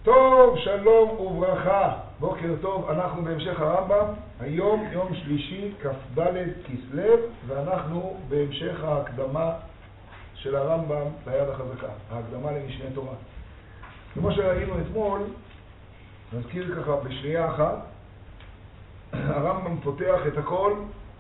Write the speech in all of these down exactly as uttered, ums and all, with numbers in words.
טוב, שלום וברכה, בוקר טוב, אנחנו בהמשך הרמב"ם, היום יום שלישי, כ"ד כסלו, ואנחנו בהמשך ההקדמה של הרמב"ם ליד החזקה, ההקדמה למשנה תורה. כמו שראינו אתמול, נזכיר ככה בשנייה אחת, הרמב"ם פותח את הכל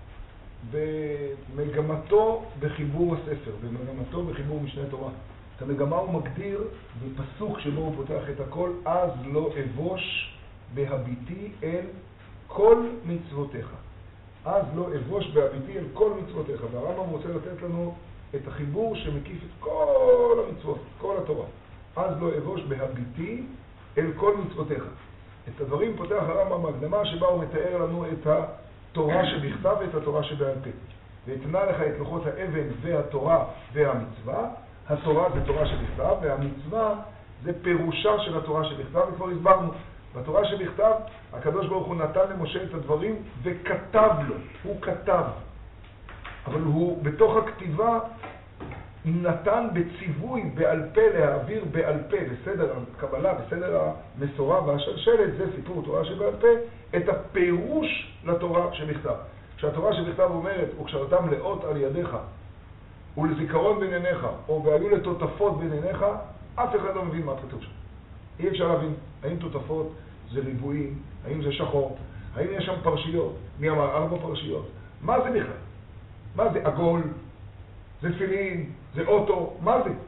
במגמתו בחיבור הספר, במגמתו בחיבור משנה תורה. את המגמה הוא מגדיר בפסוק שבו הוא פותח את הכל, אז לא אבוש בהביטי אל כל מצוותיך. אז לא אבוש בהביטי אל כל מצוותיך. והרמב"ם רוצה לתת לנו את החיבור שמקיף את כל המצוות, כל התורה. אז לא אבוש בהביטי אל כל מצוותיך. את הדברים פותח הרמב"ם בהקדמה שבה הוא מתאר לנו את התורה שבכתב ואת התורה שבעל פה. והתנה לך את לוחות האבן והתורה והמצווה. התורה זה תורה שבכתב, והמצווה זה פירושה של התורה שבכתב, וכבר הסברנו. בתורה שבכתב, הקדוש ברוך הוא נתן למשה את הדברים וכתב לו, הוא כתב. אבל הוא בתוך הכתיבה נתן בציווי בעל פה להעביר בעל פה, בסדר הקבלה, בסדר המסורה והשלשלת, זה סיפור תורה שבעל פה, את הפירוש לתורה שבכתב. כשהתורה שבכתב אומרת, וכשאותם לאות על ידיך, ולזיכרון בין עיניך, או והיו לתותפות בין עיניך, אף אחד לא מבין מה כתוב שם. אי אפשר להבין, האם תותפות זה ריבועים, האם זה שחור, האם יש שם פרשיות, מי אמר ארבע פרשיות, מה זה בכלל? מה זה עגול? זה תפילין? זה אוטו? מה זה?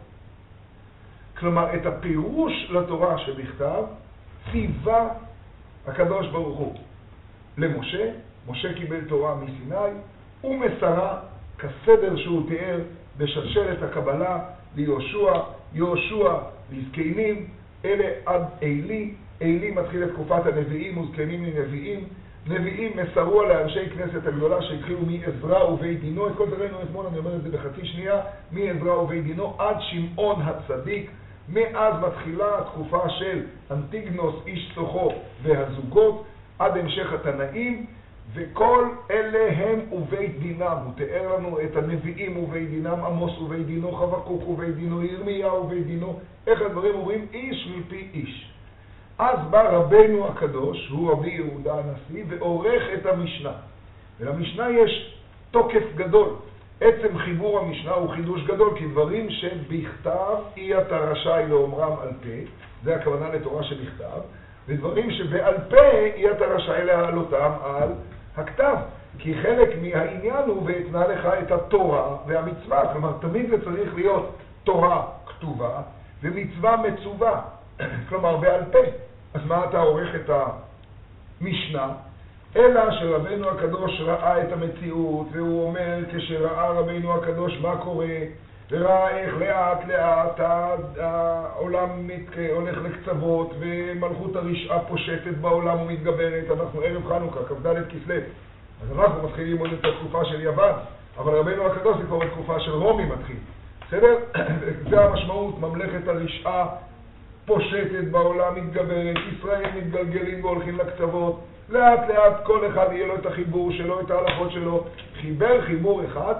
כלומר, את הפירוש לתורה שבכתב, ציווה הקדוש ברוך הוא למשה, משה קיבל תורה מסיני, ומסרה כסדר שהוא תיאר בשלשלת הקבלה ליהושע, יהושע לזקנים, אלה עד אילי, אילי מתחיל את תקופת הנביאים וזקנים לנביאים, נביאים מסרו לאנשי כנסת הגדולה שהתחילו מעזרא ובית דינו, את כל זה ראינו אתמול, אני אומר את זה בחצי שנייה, מעזרא ובית דינו עד שמעון הצדיק, מאז מתחילה התקופה של אנטיגנוס איש סוחו והזוגות, עד המשך התנאים, וכל אלה הם ובית דינם. הוא תיאר לנו את הנביאים ובית דינם, עמוס ובית דינו, חבקוק ובית דינו, ירמיה ובית דינו, איך הדברים אומרים? איש מפי איש. אז בא רבנו הקדוש, הוא רבי יהודה הנשיא, ועורך את המשנה. ולמשנה יש תוקף גדול. עצם חיבור המשנה הוא חידוש גדול, כי דברים שבכתב אי אתה רשאי לאומרם על פה, זה הכוונה לתורה שבכתב, ודברים שבעל פה אי אתה רשאי להעלותם על הכתב. כי חלק מהעניין הוא והתנה לך את התורה והמצווה. כלומר, תמיד זה צריך להיות תורה כתובה ומצווה מצווה. כלומר, בעל פה. אז מה אתה עורך את המשנה? אלא שרבנו הקדוש ראה את המציאות, והוא אומר כשראה רבנו הקדוש מה קורה, וראה איך לאט לאט העולם הולך לקצוות, ומלכות הרשעה פושטת בעולם ומתגברת. אנחנו ערב חנוכה, כ"ד כסלו. אז אנחנו מתחילים עוד את התקופה של יוון, אבל רבנו הקדוש זה כבר התקופה של רומי מתחיל. בסדר? זה המשמעות, ממלכת הרשעה פושטת בעולם, מתגברת, ישראל מתגלגלים והולכים לקצוות. לאט לאט כל אחד יהיה לו את החיבור שלו, את ההלכות שלו. חיבר חיבור אחד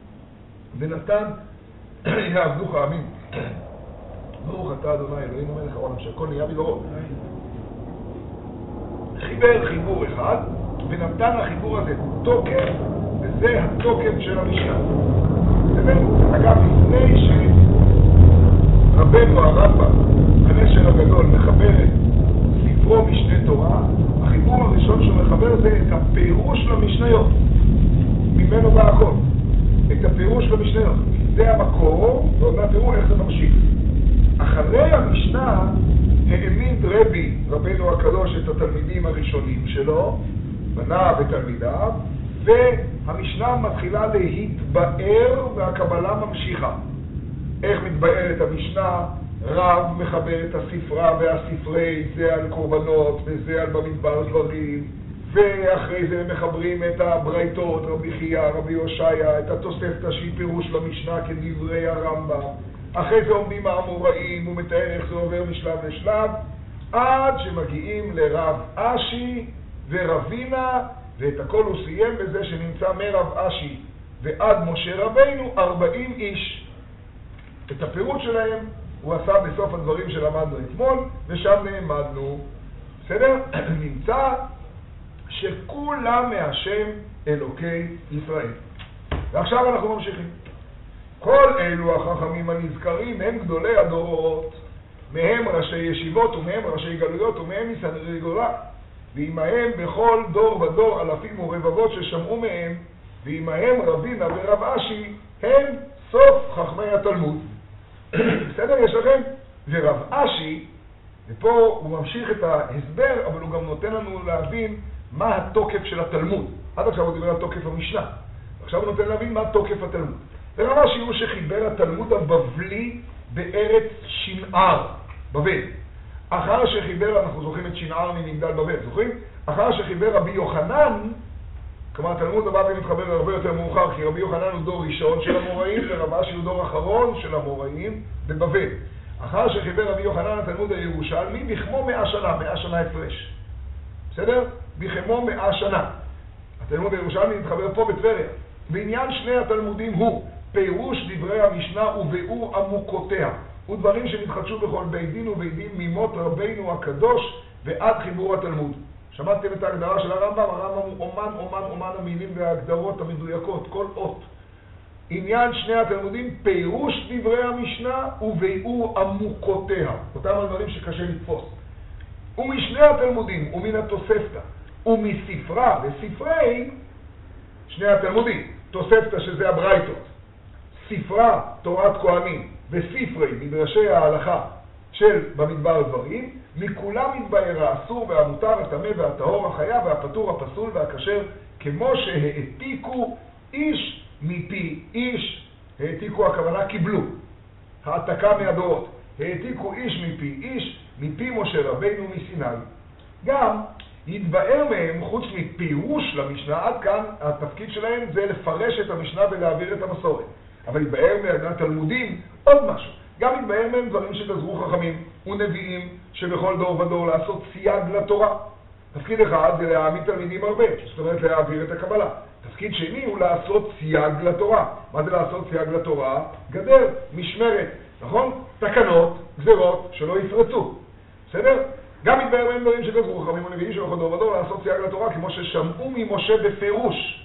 ונתן יעבדוך אמין. ברוך אתה אדוני אלוהינו מלך העולם שהכל נהיה בדברו. חיבר חיבור אחד ונתן לחיבור הזה תוקף, וזה התוקף של המשנה. אגב, לפני שרבנו הרמב"ם הנשר הגדול מחבר את ספרו משנה תורה, החיבור הראשון שהוא מחבר זה את הפירוש למשניות. ממנו בא הכל. את הפירוש למשניות. זה המקור, ועוד מעט תראו איך זה ממשיך. אחרי המשנה העמיד רבי, רבנו הקדוש, את התלמידים הראשונים שלו, בנה ותלמידיו, והמשנה מתחילה להתבאר והקבלה ממשיכה. איך מתבארת המשנה? רב מחבר את הספרה והספרי, זה על קורבנות וזה על במדבר דברים, ואחרי זה מחברים את הברייתות, רבי חייא, רבי הושעיה, את התוספתא שהיא פירוש למשנה כדברי הרמב"ם. אחרי זה עומדים האמוראים ומתאר איך זה עובר משלב לשלב, עד שמגיעים לרב אשי ורבינה, ואת הכל הוא סיים בזה שנמצא מרב אשי ועד משה רבינו ארבעים איש. את הפירוט שלהם הוא עשה בסוף הדברים שלמדנו אתמול, ושם נעמדנו. בסדר? נמצא שכולם מהשם אלוקי ישראל. ועכשיו אנחנו ממשיכים. כל אלו החכמים הנזכרים הם גדולי הדורות, מהם ראשי ישיבות ומהם ראשי גלויות ומהם מסנהדרין גדולה, ועמהם בכל דור ודור אלפים ורבבות ששמעו מהם, ועמהם רבינה ורב אשי הם סוף חכמי התלמוד. בסדר, יש לכם? ורב אשי, ופה הוא ממשיך את ההסבר, אבל הוא גם נותן לנו להבין מה התוקף של התלמוד. עד עכשיו הוא דיבר על תוקף המשנה, עכשיו הוא נותן להבין מה תוקף התלמוד. ורב אשי הוא שחיבר התלמוד הבבלי בארץ שנער, בבל. אחר שחיבר, אנחנו זוכרים את שנער ממגדל בבל, זוכרים? אחר שחיבר רבי יוחנן, כלומר התלמוד הבבלי מתחבר הרבה יותר מאוחר, כי רבי יוחנן הוא דור ראשון של המוראים, ורב אשי הוא דור אחרון של המוראים בבבל. אחר שחיבר רבי יוחנן התלמוד הירושלמי, בכמו מאה שנה, מאה שנה הפרש. בסדר? בכמו מאה שנה. התלמוד הירושלמי מתחבר פה בטבריה. בעניין שני התלמודים הוא פירוש דברי המשנה וביאור עמוקותיה, ודברים שנתחדשו בכל בית דין ובית דין ממות רבינו הקדוש ועד חיבור התלמוד. שמעתם את ההגדרה של הרמב"ם? הרמב"ם הוא אומן, אומן, אומן המילים וההגדרות המדויקות, כל אות. עניין שני התלמודים, פירוש דברי המשנה וביאור עמוקותיה, אותם הדברים שקשה לתפוס. ומשני התלמודים ומן התוספתא ומספרה וספרי שני התלמודים, תוספתא שזה הברייתות, ספרה תורת כהנים וספרי מדרשי ההלכה של במדבר דברים, מכולם מתבאר האסור והמותר, הטמא והטהור, החיה והפטור, הפסול והכשר, כמו שהעתיקו איש מפי איש. העתיקו הכוונה קיבלו, העתקה מהדורות. העתיקו איש מפי איש, מפי משה רבינו מסיני. גם יתבאר מהם, חוץ מפירוש למשנה, עד כאן התפקיד שלהם זה לפרש את המשנה ולהעביר את המסורת. אבל יתבאר מהתלמודים עוד משהו. גם יתבאר מהם דברים שגזרו חכמים ונביאים שבכל דור ודור לעשות סייג לתורה. תפקיד אחד זה להעמיד תלמידים הרבה, זאת אומרת להעביר את הקבלה. תפקיד שני הוא לעשות סייג לתורה. מה זה לעשות סייג לתורה? גדר, משמרת, נכון? תקנות, גזרות שלא יפרצו. בסדר? גם יתבאר מהם דברים שגזרו חכמים ונביאים שבכל דור ודור לעשות סייג לתורה, כמו ששמעו ממשה בפירוש.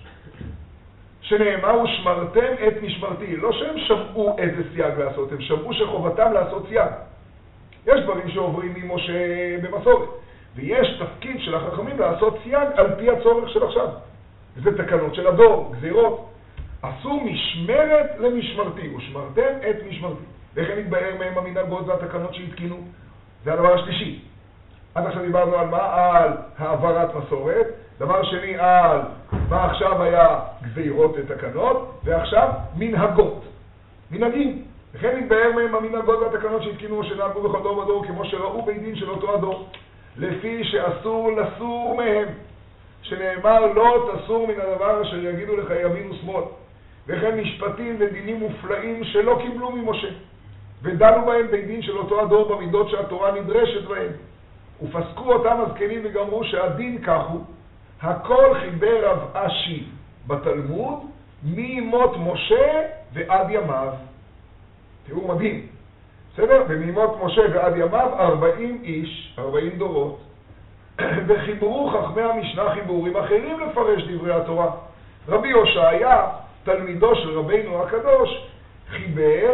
שנאמר ושמרתם את משמרתי. לא שהם שמעו איזה סייג לעשות, הם שמעו שחובתם לעשות סייג. יש דברים שעוברים ממשה במסורת, ויש תפקיד של החכמים לעשות סייג על פי הצורך של עכשיו. זה תקנות של הדור, גזירות. עשו משמרת למשמרתי, ושמרתם את משמרתי. וכן יתבאר מהם המנהגות והתקנות שהתקינו. זה הדבר השלישי. עד עכשיו דיברנו על מה? על העברת מסורת. דבר שני על מה עכשיו היה גזירות ותקנות, ועכשיו מנהגות. מנהגים. וכן יתבאר מהם המנהגות והתקנות שהתקינו או שנהגו בכל דור ודור, כמו שראו בית דין של אותו הדור, לפי שאסור לסור מהם, שנאמר לא תסור מן הדבר אשר יגידו לך ימין ושמאל. וכן משפטים ודינים מופלאים שלא קיבלו ממשה, ודנו בהם בית דין של אותו הדור במידות שהתורה נדרשת בהם, ופסקו אותם הזקנים וגמרו שהדין כך הוא. הכל חיבר רב אשי בתלמוד ממות משה ועד ימיו. תראו מדהים, בסדר? וממות משה ועד ימיו ארבעים איש, ארבעים דורות, וחיברו חכמי המשנה חיבורים אחרים לפרש דברי התורה. רבי הושעיה, תלמידו של רבינו הקדוש, חיבר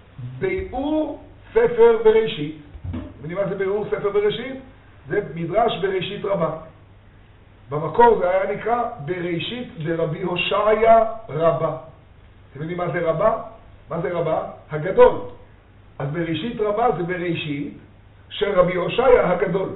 ביאור ספר בראשית. יודעים מה זה ביאור ספר בראשית? זה מדרש בראשית רבה. במקור זה היה נקרא בראשית דרבי הושעיה רבה. אתם יודעים מה זה רבה? מה זה רבה? הגדול. אז בראשית רבה זה בראשית של רבי הושעיה הגדול.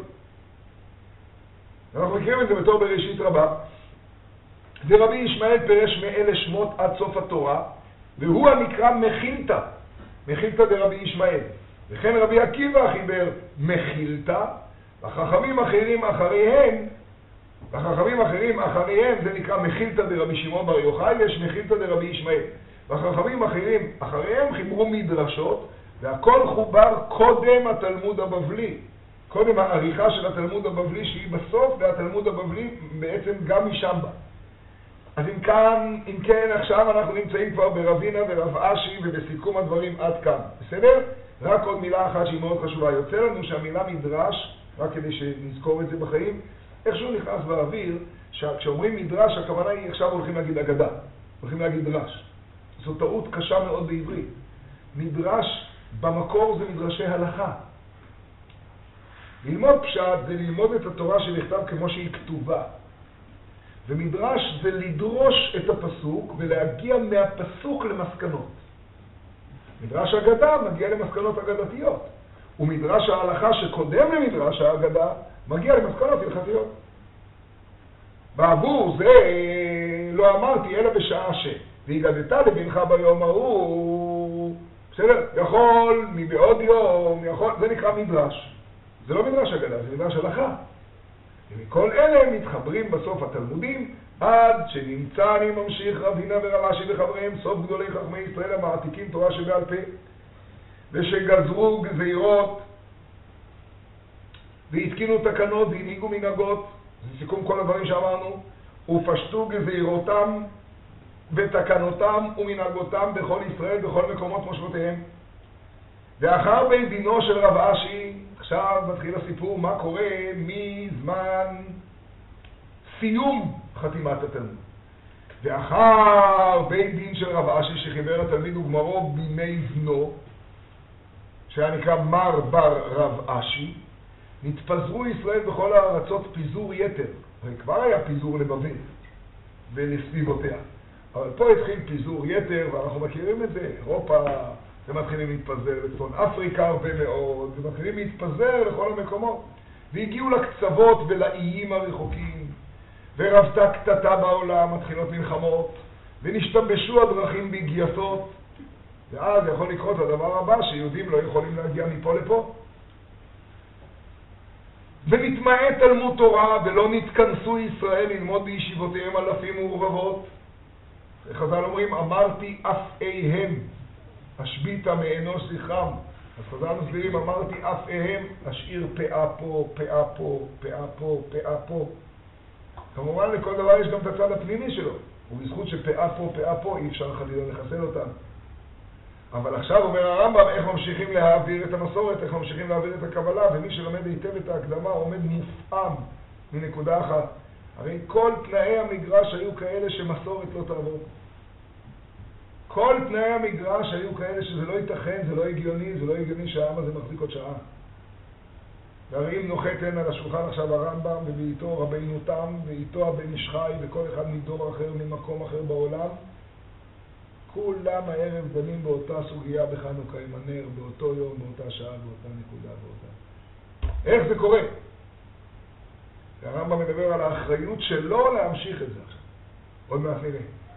אנחנו מכירים את זה בתור בראשית רבה. ורבי ישמעאל פירש מאלה שמות עד סוף התורה, והוא הנקרא מחילתא, מחילתא דרבי ישמעאל. וכן רבי עקיבא חיבר מחילתא, והחכמים אחרים אחריהם, והחכמים אחרים אחריהם זה נקרא מחילתא דרבי שמעון בר יוחאי, ויש מחילתא דרבי ישמעאל. והחכמים אחרים אחריהם חיברו מדרשות, והכל חובר קודם התלמוד הבבלי. קודם העריכה של התלמוד הבבלי שהיא בסוף, והתלמוד הבבלי בעצם גם משם בה. אז אם כאן, אם כן, עכשיו אנחנו נמצאים כבר ברבינה ורב אשי ובסיכום הדברים עד כאן. בסדר? רק עוד מילה אחת שהיא מאוד חשובה. יוצא לנו שהמילה מדרש, רק כדי שנזכור את זה בחיים, איכשהו נכנס באוויר, כשאומרים מדרש, הכוונה היא עכשיו הולכים להגיד אגדה, הולכים להגיד דרש. זו טעות קשה מאוד בעברית. מדרש במקור זה מדרשי הלכה. ללמוד פשט זה ללמוד את התורה שנכתב כמו שהיא כתובה. ומדרש זה לדרוש את הפסוק ולהגיע מהפסוק למסקנות. מדרש אגדה מגיע למסקנות אגדתיות. ומדרש ההלכה שקודם למדרש האגדה מגיע למסקנות הלכתיות. בעבור זה לא אמרתי אלא בשעה ש. והגדת לבנך ביום ההוא. בסדר? יכול מבעוד יום, יכול, זה נקרא מדרש. זה לא מדרש אגדה, זה מדרש הלכה. ומכל אלה מתחברים בסוף התלמודים, עד שנמצא אני ממשיך רבינה ורש"י וחבריהם, סוף גדולי חכמי ישראל המעתיקים תורה שבעל פה, ושגזרו גזירות, והתקינו תקנות והנהיגו מנהגות, זה סיכום כל הדברים שאמרנו, ופשטו גזירותם ותקנותם ומנהגותם בכל ישראל, בכל מקומות מושבותיהם. ואחר בית דינו של רב אשי, עכשיו מתחיל הסיפור מה קורה מזמן סיום חתימת התלמוד. ואחר בית דין של רב אשי שחיבר התלמיד וגמרו בימי זנו, שהיה נקרא מר בר רב אשי, נתפזרו ישראל בכל הארצות פיזור יתר. הרי כבר היה פיזור לבבל ולסביבותיה. אבל פה התחיל פיזור יתר, ואנחנו מכירים את זה, אירופה, ומתחילים להתפזר לצפון אפריקה הרבה מאוד, ומתחילים להתפזר לכל המקומות. והגיעו לקצוות ולאיים הרחוקים, ורבתה קטטה בעולם, מתחילות מלחמות, ונשתבשו הדרכים בגייסות, ואז יכול לקרות הדבר הבא, שיהודים לא יכולים להגיע מפה לפה. ונתמעט תלמוד תורה, ולא נתכנסו ישראל ללמוד בישיבותיהם אלפים ורבבות. חז"ל אומרים, אמרתי אף איהם, השביתה מאנוש זכרם. אז חז"ל מסבירים, אמרתי אף איהם, אשאיר פאה פה, פאה פה, פאה פה, פאה פה. כמובן לכל דבר יש גם את הצד הפנימי שלו, ובזכות שפאה פה, פאה פה, אי אפשר חלילה לחסל אותם. אבל עכשיו אומר הרמב"ם איך ממשיכים להעביר את המסורת, איך ממשיכים להעביר את הקבלה, ומי שלומד היטב את ההקדמה עומד מופעם מנקודה אחת. הרי כל תנאי המגרש היו כאלה שמסורת לא תעבור. כל תנאי המגרש היו כאלה שזה לא ייתכן, זה לא הגיוני, זה לא הגיוני שהעם הזה מחזיק עוד שעה. והרי אם נוחת הנה על השולחן עכשיו הרמב"ם, ובאיתו רבינו תם, ואיתו הבן איש חי, וכל אחד מדור אחר, ממקום אחר בעולם, כולם הערב דנים באותה סוגיה בחנוכה עם הנר, באותו יום, באותה שעה, באותה נקודה, באותה. איך זה קורה? והרמב"ם מדבר על האחריות שלו להמשיך את זה עכשיו. עוד מעט נראה.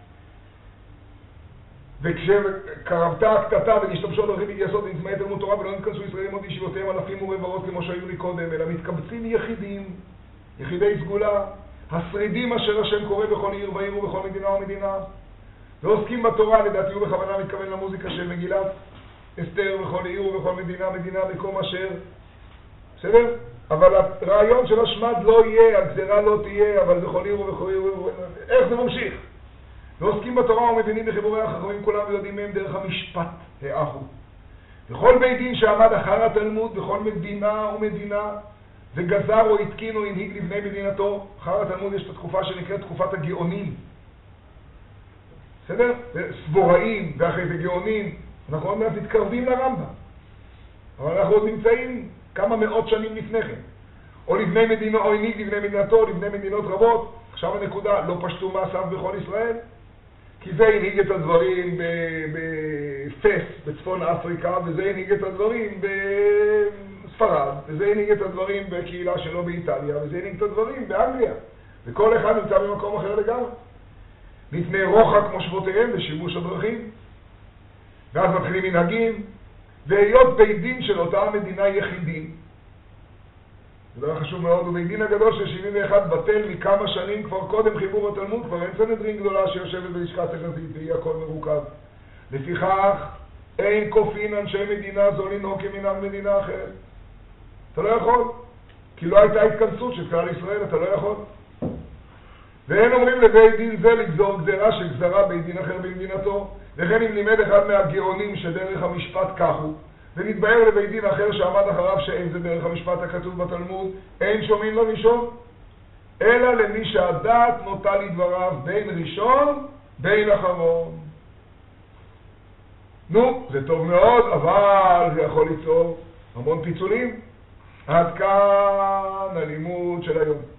וכשקרבתה הקטטה ונשתמשו דרכים בגייסות ונצמאי תלמוד תורה ולא נתכנסו ישראלים עוד ישיבותיהם אלפים ורבבות כמו שהיו לי קודם, אלא מתקבצים יחידים, יחידי סגולה, השרידים אשר השם קורא בכל עיר ועיר ובכל מדינה ומדינה, ועוסקים בתורה, לדעתי הוא בכוונה מתכוון למוזיקה של מגילת אסתר בכל עיר ובכל מדינה, מדינה מקום אשר, בסדר? אבל הרעיון של השמד לא יהיה, הגזרה לא תהיה, אבל בכל עיר ובכל עיר, איך זה ממשיך? ועוסקים בתורה ומבינים בחיבורי החכמים כולם ויודעים מהם דרך המשפט האחו. בכל בית דין שעמד אחר התלמוד, בכל מדינה ומדינה, וגזר או התקין או הנהיג לבני מדינתו, אחר התלמוד יש את התקופה שנקראת תקופת הגאונים. בסדר? סבוראים ואחרי זה גאונים. אנחנו עוד מעט מתקרבים לרמב"ם. אבל אנחנו עוד נמצאים כמה מאות שנים לפני כן. או לבני מדינו, או הנהיג לבני מדינתו, או לבני מדינות רבות. עכשיו הנקודה, לא פשטו מעשיו בכל ישראל. כי זה הנהיג את הדברים בפס, בצפון אפריקה, וזה הנהיג את הדברים בספרד, וזה הנהיג את הדברים בקהילה שלו באיטליה, וזה הנהיג את הדברים באנגליה. וכל אחד נמצא במקום אחר לגמרי. לפני רוחק מושבותיהם בשימוש הדרכים. ואז מתחילים מנהגים, והיות בית דין של אותה מדינה יחידים. זה דבר חשוב מאוד, ובית דין הגדול של שבעים ואחת בטל מכמה שנים כבר קודם חיבור התלמוד, כבר אין סנהדרין גדולה שיושבת בלשכת הגזית, והיא הכל מרוכז. לפיכך, אין כופין אנשי מדינה זו לנהוג כמנהג מדינה אחרת. אתה לא יכול, כי לא הייתה התכנסות של כלל ישראל, אתה לא יכול. ואין אומרים לבית דין זה לגזור גזרה של גזרה בית דין אחר במדינתו, וכן אם לימד אחד מהגאונים שדרך המשפט כך הוא, ונתבהר לבית דין אחר שעמד אחריו שאין זה בערך המשפט הכתוב בתלמוד, אין שומעים לראשון, אלא למי שהדעת נוטה לדבריו בין ראשון בין אחרון. נו, זה טוב מאוד, אבל זה יכול ליצור המון פיצולים. עד כאן הלימוד של היום.